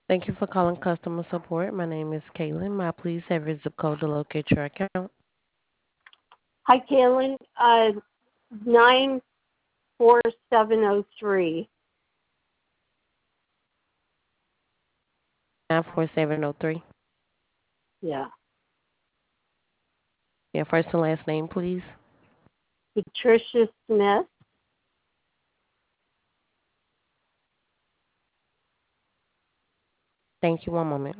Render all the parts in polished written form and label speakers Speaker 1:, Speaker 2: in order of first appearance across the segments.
Speaker 1: Thank you for calling customer support. My name is Caitlin. May I please have your zip code to locate your account?
Speaker 2: Hi, Kaylin. 94703.
Speaker 1: 94703.
Speaker 2: Yeah.
Speaker 1: Your first and last name, please.
Speaker 2: Patricia Smith.
Speaker 1: Thank you. One moment.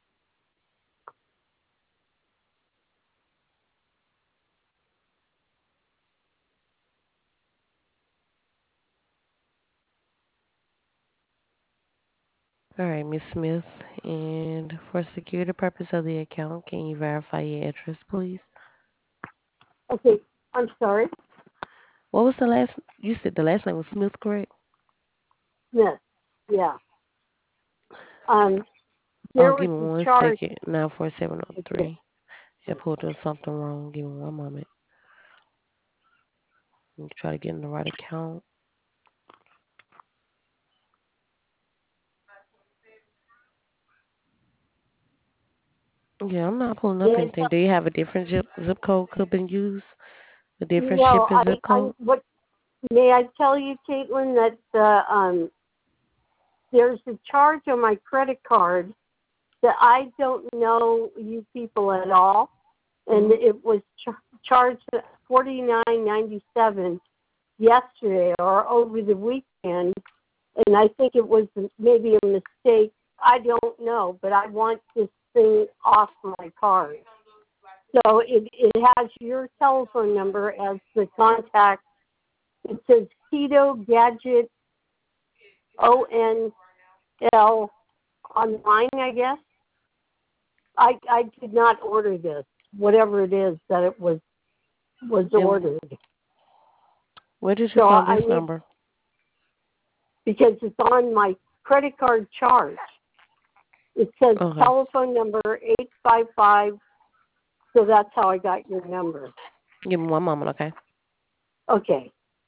Speaker 1: All right, Miss Smith. And for security purpose of the account, can you verify your address, please?
Speaker 2: Okay, I'm sorry.
Speaker 1: What was the last? You said the last name was Smith, correct?
Speaker 2: Smith. Yeah. Um,
Speaker 1: Oh,
Speaker 2: there was
Speaker 1: give me
Speaker 2: a
Speaker 1: one
Speaker 2: charge.
Speaker 1: second. 94703.
Speaker 2: Okay.
Speaker 1: I pulled up something wrong. Give me one moment. Let me try to get in the right account. Yeah, I'm not pulling up
Speaker 2: May I
Speaker 1: anything. Do you have a different zip code could be used? A different
Speaker 2: no,
Speaker 1: shipping zip code?
Speaker 2: what, may I tell you, Caitlin, that there's a charge on my credit card that I don't know you people at all, and
Speaker 1: Mm-hmm.
Speaker 2: it was charged at $49.97 yesterday or over the weekend, and I think it was maybe a mistake. I don't know, but I want this thing off my card. So it has your telephone number as the contact. It says Keto Gadget ONL online, I guess. I did not order this, whatever it is that it was
Speaker 1: And
Speaker 2: ordered.
Speaker 1: where did you
Speaker 2: So
Speaker 1: find
Speaker 2: I
Speaker 1: this
Speaker 2: need,
Speaker 1: number?
Speaker 2: because it's on my credit card charge. It says
Speaker 1: Okay.
Speaker 2: telephone number 855. So that's how I got your number.
Speaker 1: Give me one moment, okay?
Speaker 2: Okay.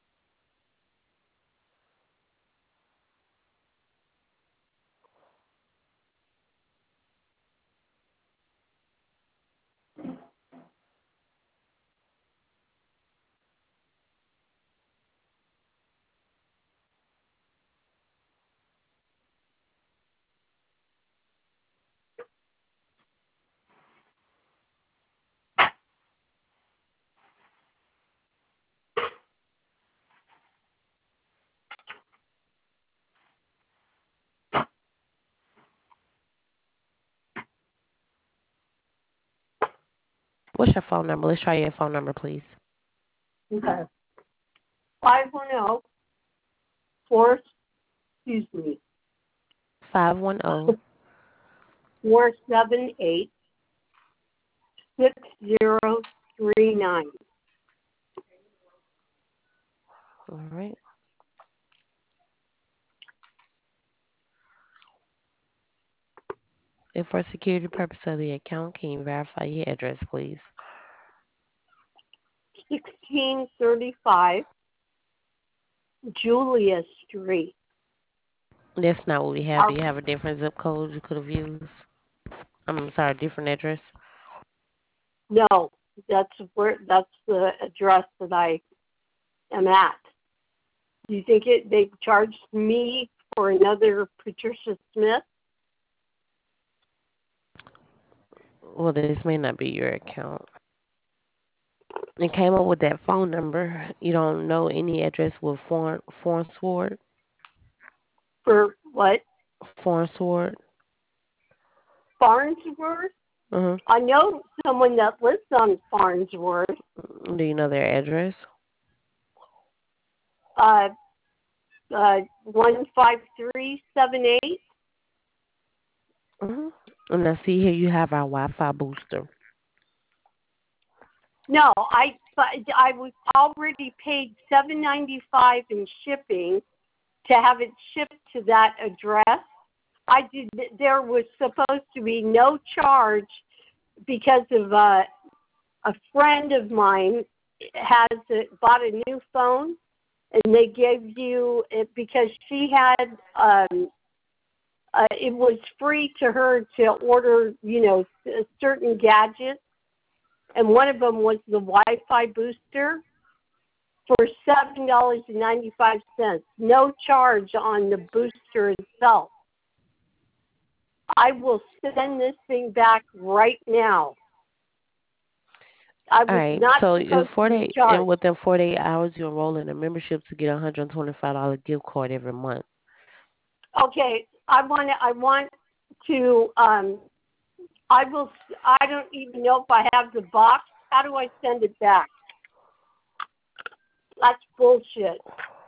Speaker 1: What's your phone number? Let's try your phone number, please.
Speaker 2: Okay. 510 4, excuse me,
Speaker 1: 510.
Speaker 2: 478 6039.
Speaker 1: All right. And for security purpose of the account, can you verify your address, please?
Speaker 2: 1635 Julia Street.
Speaker 1: That's not what we have.
Speaker 2: Our,
Speaker 1: Do you have a different zip code you could have used? I'm sorry, different address?
Speaker 2: no, that's the address that I am at. Do you think they charged me for another Patricia Smith?
Speaker 1: Well, this may not be your account. It came up with that phone number. You don't know any address with foreign sword?
Speaker 2: For what?
Speaker 1: Foreign sword?
Speaker 2: Farnsworth?
Speaker 1: Uh-huh.
Speaker 2: I know someone that lives on Farnsworth.
Speaker 1: Do you know their address?
Speaker 2: Uh, 15378.
Speaker 1: Uh-huh. And I see here you have our Wi-Fi booster.
Speaker 2: No, I was already paid $7.95 in shipping to have it shipped to that address. I did. There was supposed to be no charge because of a friend of mine bought a new phone, and they gave you it because she had it was free to her to order, certain gadgets, and one of them was the Wi-Fi booster for $7.95. No charge on the booster itself. I will send this thing back right now. I
Speaker 1: All
Speaker 2: was
Speaker 1: right.
Speaker 2: not
Speaker 1: So
Speaker 2: supposed to be charged.
Speaker 1: within 48 hours, you enroll in a membership to get a $125 gift card every month.
Speaker 2: Okay, I want to. I will. I don't even know if I have the box. How do I send it back? That's bullshit.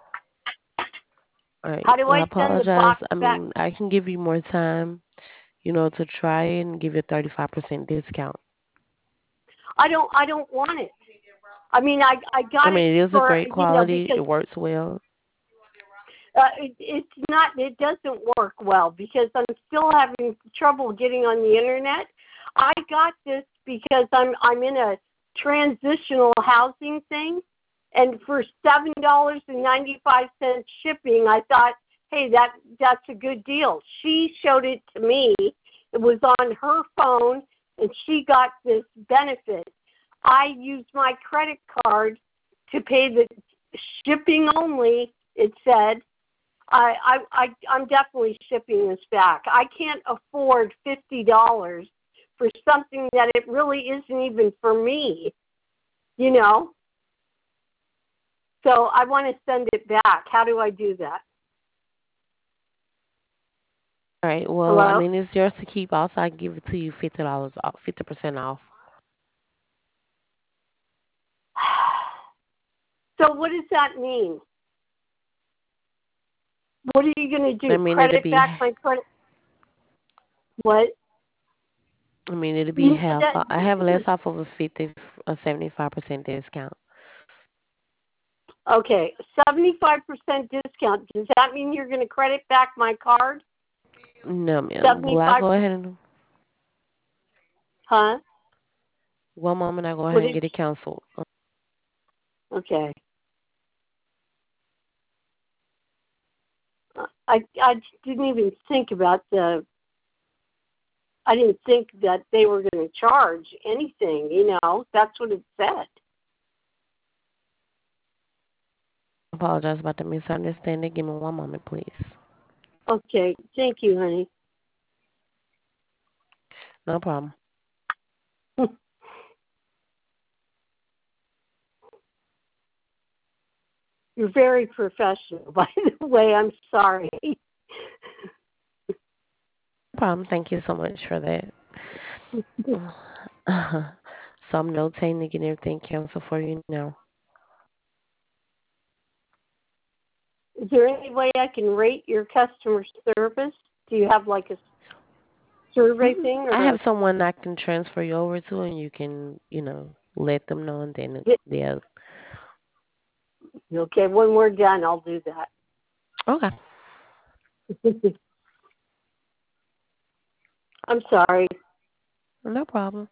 Speaker 1: All right.
Speaker 2: How do
Speaker 1: Well, I
Speaker 2: I send the box
Speaker 1: apologize. I
Speaker 2: back?
Speaker 1: mean, I can give you more time, to try it and give you a 35% discount.
Speaker 2: I don't want it. I mean, I
Speaker 1: I
Speaker 2: got it
Speaker 1: mean, it is a
Speaker 2: for
Speaker 1: great quality.
Speaker 2: because
Speaker 1: It works well.
Speaker 2: it's not. It doesn't work well because I'm still having trouble getting on the internet. I got this because I'm in a transitional housing thing, and for $7.95 shipping, I thought, hey, that's a good deal. She showed it to me. It was on her phone, and she got this benefit. I used my credit card to pay the shipping only. It said. I'm definitely shipping this back. I can't afford $50 for something that it really isn't even for me, So I want to send it back. How do I do that?
Speaker 1: All right. Well, I
Speaker 2: Hello?
Speaker 1: mean, it's yours to keep. Also, I can give it to you $50 off, 50% off.
Speaker 2: So what does that mean? What are you going to
Speaker 1: I
Speaker 2: do?
Speaker 1: mean, it'll
Speaker 2: Credit
Speaker 1: be.
Speaker 2: back my credit? What?
Speaker 1: I mean, it'll be
Speaker 2: You know
Speaker 1: half.
Speaker 2: that,
Speaker 1: I have less off of a 75% discount.
Speaker 2: okay, 75% discount. Does that mean you're going to credit back my card?
Speaker 1: No, ma'am. Will I
Speaker 2: 75?
Speaker 1: go ahead and
Speaker 2: Huh?
Speaker 1: one moment? I go ahead
Speaker 2: What
Speaker 1: and
Speaker 2: did?
Speaker 1: get it canceled.
Speaker 2: Okay. I didn't even think about I didn't think that they were going to charge anything, That's what it said.
Speaker 1: Apologize about the misunderstanding. Give me one moment, please.
Speaker 2: Okay. Thank you, honey.
Speaker 1: No problem.
Speaker 2: You're very professional, by the way. I'm sorry.
Speaker 1: No problem. Thank you so much for that. So I'm notating to get everything canceled for you now.
Speaker 2: Is there any way I can rate your customer service? Do you have like a survey thing
Speaker 1: I
Speaker 2: or?
Speaker 1: have someone I can transfer you over to, and you can, let them know, and then they'll.
Speaker 2: Okay, when we're done, I'll do that.
Speaker 1: Okay.
Speaker 2: I'm sorry.
Speaker 1: No problem.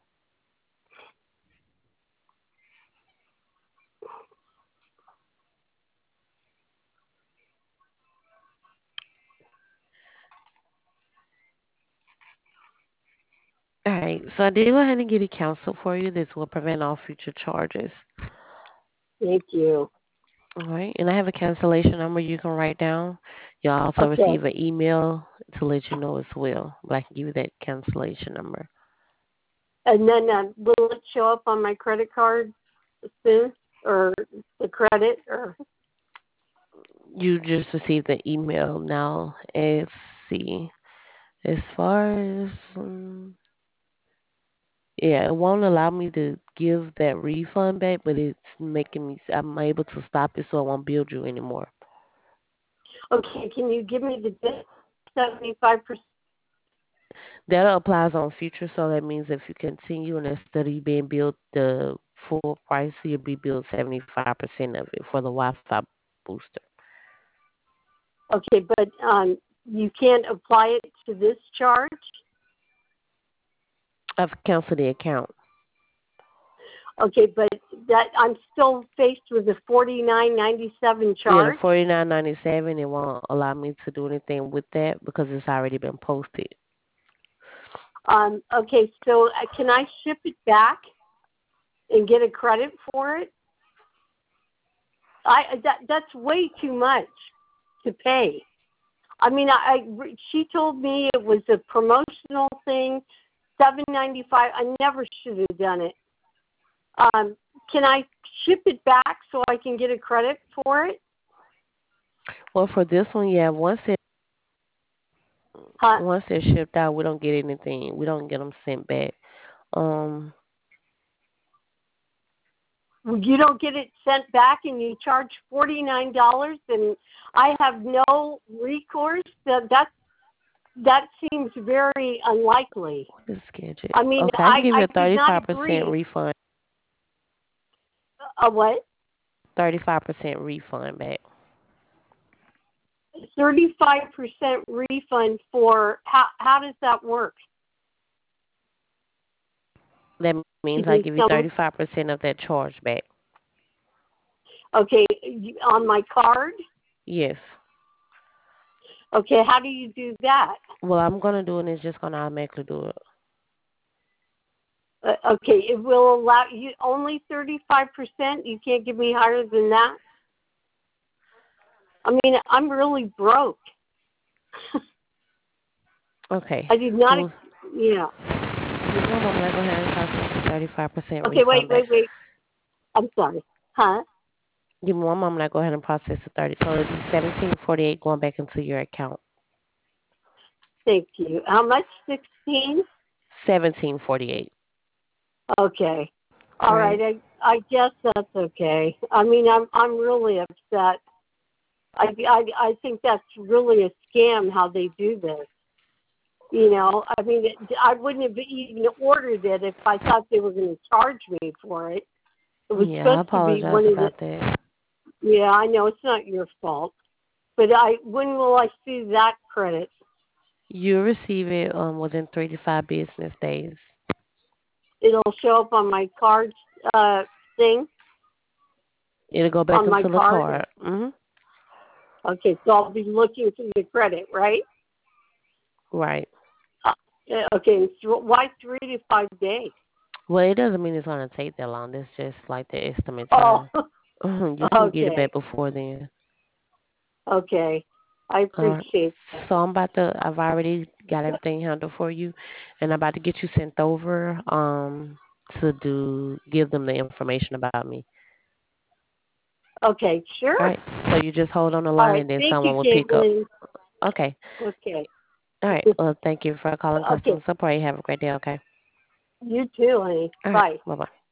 Speaker 1: All right. So I did go ahead and get it canceled for you. This will prevent all future charges.
Speaker 2: Thank you.
Speaker 1: All right. And I have a cancellation number you can write down. You'll also
Speaker 2: Okay.
Speaker 1: receive an email to let you know as well. But I can give you that cancellation number.
Speaker 2: And then will it show up on my credit card soon, or the credit, or?
Speaker 1: You just received the email now. See. As far as yeah, it won't allow me to give that refund back, but it's making me. I'm able to stop it, so I won't bill you anymore.
Speaker 2: Okay, can you give me the 75%?
Speaker 1: That applies on future, so that means if you continue and instead of you being billed the full price, you'll be billed 75% of it for the Wi-Fi booster.
Speaker 2: Okay, but you can't apply it to this charge?
Speaker 1: I've canceled the account.
Speaker 2: Okay, but that I'm still faced with a $49.97
Speaker 1: Yeah, the
Speaker 2: charge.
Speaker 1: 49.97. It won't allow me to do anything with that because it's already been posted.
Speaker 2: Okay, so can I ship it back and get a credit for it? That's way too much to pay. I mean, she told me it was a promotional thing, $7.95. I never should have done it. Um, can I ship it back so I can get a credit for it?
Speaker 1: Well, for this one, yeah,
Speaker 2: Huh?
Speaker 1: once they're shipped out, we don't get anything. We don't get them sent back. Um,
Speaker 2: You don't get it sent back, and you charge $49, and I have no recourse. That seems very unlikely.
Speaker 1: what is scheduled?
Speaker 2: I mean,
Speaker 1: Okay, I can give you
Speaker 2: I
Speaker 1: a
Speaker 2: could not
Speaker 1: 35%
Speaker 2: agree.
Speaker 1: refund.
Speaker 2: A what?
Speaker 1: 35% refund back.
Speaker 2: 35% refund for how does that work?
Speaker 1: That means
Speaker 2: Give
Speaker 1: I
Speaker 2: me
Speaker 1: give you
Speaker 2: some.
Speaker 1: 35% of that charge back.
Speaker 2: Okay, on my card.
Speaker 1: Yes.
Speaker 2: Okay, how do you do that?
Speaker 1: Well, I'm gonna do it. And it's just gonna automatically do it.
Speaker 2: Okay, it will allow you only 35%. You can't give me higher than that. I mean, I'm really broke.
Speaker 1: Okay.
Speaker 2: I did not.
Speaker 1: Give
Speaker 2: Yeah.
Speaker 1: me one moment. I go ahead and process the 35%
Speaker 2: Okay,
Speaker 1: refund back.
Speaker 2: wait. I'm sorry. Huh?
Speaker 1: Give me one moment. I go ahead and process the 30. So it'll be 17.48 going back into your account.
Speaker 2: Thank you. How much? 16?
Speaker 1: 17.48.
Speaker 2: Okay.
Speaker 1: All
Speaker 2: All right.
Speaker 1: right.
Speaker 2: I guess that's okay. I mean, I'm really upset. I think that's really a scam how they do this. You know, I mean, I wouldn't have even ordered it if I thought they were going to charge me for it. It was
Speaker 1: Yeah, I
Speaker 2: supposed to be
Speaker 1: apologize
Speaker 2: one of the.
Speaker 1: about that.
Speaker 2: Yeah, I know it's not your fault, but when will I see that credit?
Speaker 1: You'll receive it within 3 to 5 business days.
Speaker 2: It'll show up on my card thing
Speaker 1: It'll go back
Speaker 2: on my
Speaker 1: into the
Speaker 2: card.
Speaker 1: card.
Speaker 2: Okay, so I'll be looking for the credit, right?
Speaker 1: Right.
Speaker 2: Yeah, okay, so why 3 to 5 days?
Speaker 1: Well, it doesn't mean it's gonna take that long. That's just like the estimate
Speaker 2: Oh,
Speaker 1: time. You can get it
Speaker 2: okay,
Speaker 1: back before then.
Speaker 2: okay. I
Speaker 1: Uh,
Speaker 2: appreciate that.
Speaker 1: so I've already got everything handled for you, and I'm about to get you sent over to give them the information about me.
Speaker 2: Okay,
Speaker 1: All
Speaker 2: sure.
Speaker 1: right. So you just hold on the
Speaker 2: All
Speaker 1: line,
Speaker 2: right,
Speaker 1: and then
Speaker 2: thank you,
Speaker 1: someone will pick up.
Speaker 2: Caitlin.
Speaker 1: Okay.
Speaker 2: Okay.
Speaker 1: All right. Well, thank you for calling
Speaker 2: Okay,
Speaker 1: customer support. You have a great day. Okay.
Speaker 2: you too, honey.
Speaker 1: All right.
Speaker 2: Bye.
Speaker 1: Bye bye.